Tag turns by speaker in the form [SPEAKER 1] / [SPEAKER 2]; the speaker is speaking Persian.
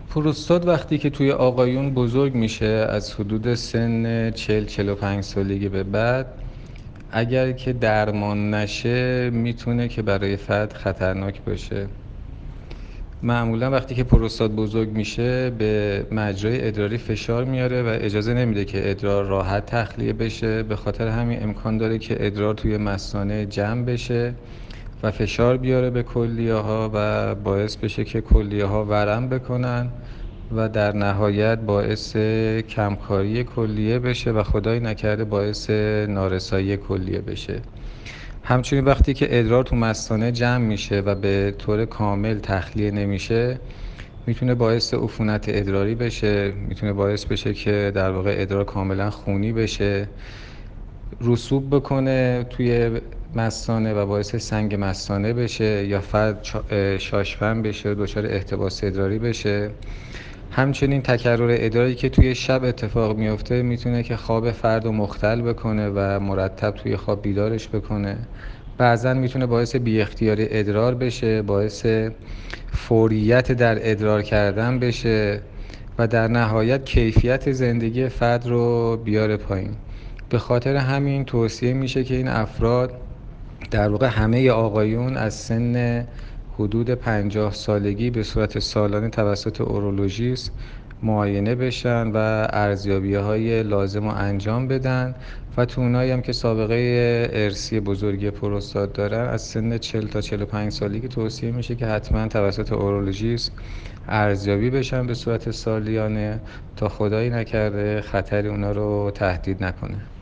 [SPEAKER 1] پروستات وقتی که توی آقایون بزرگ میشه از حدود سن 40-45 سالگی به بعد، اگر که درمان نشه میتونه که برای فرد خطرناک باشه. معمولا وقتی که پروستات بزرگ میشه به مجرای ادراری فشار میاره و اجازه نمیده که ادرار راحت تخلیه بشه. به خاطر همین امکان داره که ادرار توی مثانه جمع بشه و فشار بیاره به کلیه ها و باعث بشه که کلیه ها ورم بکنن و در نهایت باعث کمکاری کلیه بشه و خدای نکرده باعث نارسایی کلیه بشه. همچنین وقتی که ادرار تو مثانه جمع میشه و به طور کامل تخلیه نمیشه، میتونه باعث عفونت ادراری بشه، میتونه باعث بشه که در واقع ادرار کاملا خونی بشه، رسوب بکنه توی مثانه و باعث سنگ مثانه بشه یا فرد شاشفن بشه، دچار احتباس ادراری بشه. همچنین تکرر ادراری که توی شب اتفاق میفته میتونه که خواب فرد رو مختل بکنه و مرتب توی خواب بیدارش بکنه. بعضا میتونه باعث بی اختیاری ادرار بشه، باعث فوریت در ادرار کردن بشه و در نهایت کیفیت زندگی فرد رو بیاره پایین. به خاطر همین توصیه میشه که این افراد، در واقع همه آقایون، از سن حدود 50 سالگی به صورت سالانه توسط اورولوژیست معاینه بشن و ارزیابی‌های لازم رو انجام بدن و تو اونایی هم که سابقه ارثی بزرگی پروستات دارن از سن 40 تا 45 سالگی توصیه میشه که حتما توسط اورولوژیست ارزیابی بشن به صورت سالیانه تا خدایی نکرده خطری اونا رو تهدید نکنه.